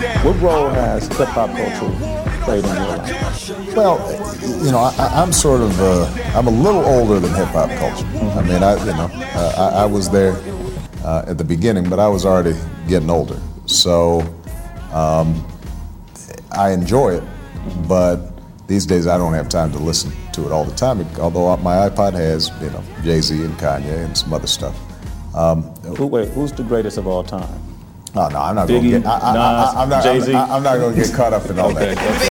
What role has hip hop culture played in your life? Well, I'm sort of, I'm a little older than hip hop culture. I mean, I was there at the beginning, but I was already getting older. So I enjoy it, but these days I don't have time to listen to it all the time, although my iPod has, Jay-Z and Kanye and some other stuff. Who's the greatest of all time? Oh, no, I'm not going to get. I'm not going to get caught up in all that.